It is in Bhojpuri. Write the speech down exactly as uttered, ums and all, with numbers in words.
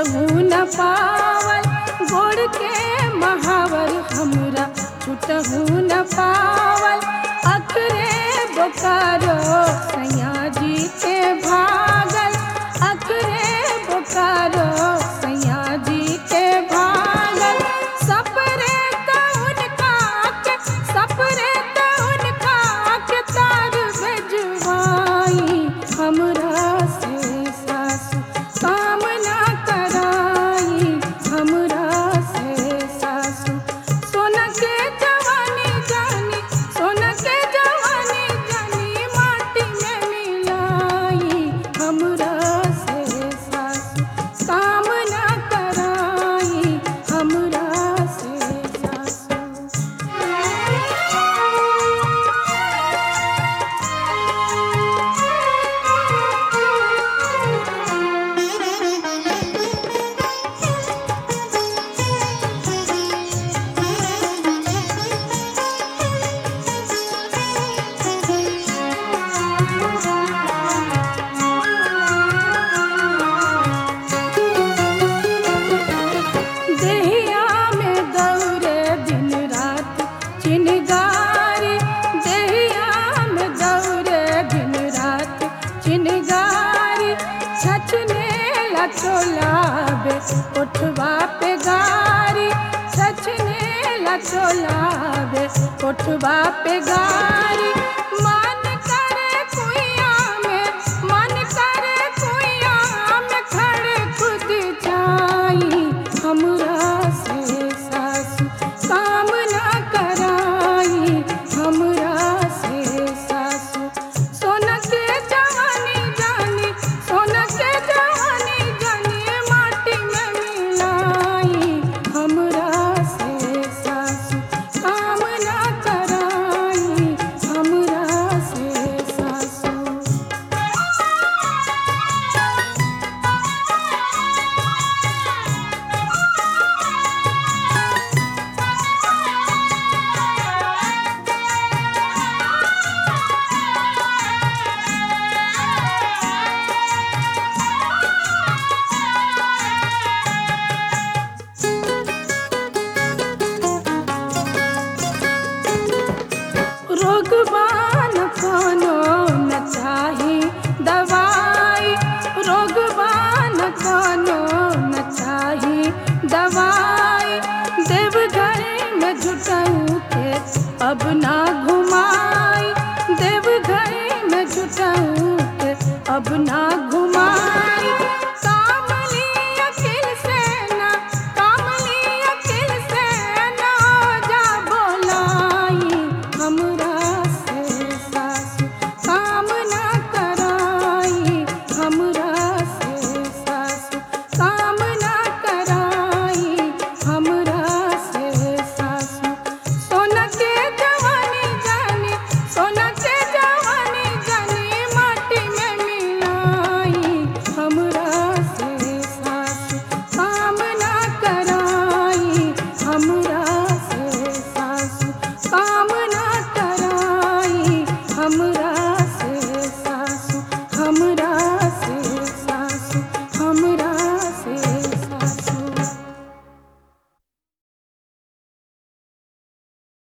छुटहु न पावल गोड़ के महावर हमरा छुटहु न पावल अखरे बोकारो सैया जी के भागल अखरे बोकारो सैया जी के भागल सपरे तउन के सपरे तउन के तार भेजवाई हमरा से सासु काम ना कराई हमरा से सासु सोना के जवानी जानी सोना के जवानी जानी माटी में मिलाई हमरा से सासु काम ना कराई हमरा से सासु। देहिया में दौरे दिन रात चिनगारी देहिया में दौरे दिन रात चिनगारी छछने ला चोलाबे उठवा पे गारी छछने ला चोलाबे उठवा पे गारी मन करे कुइया में मन करे कुइया में खड़े खुद जाई हमरा से सासु काम ना कराई हमरा से सासु सोना के जवानी जानी सोना के जवानी जानी माटी में मिलाई हमरा से सासु काम ना कराई हमरा से सासु। रोगबान कोनो न चाही दवाई रोगबान कोनो न चाही दवाई देवघर में जुटऊ के अब ना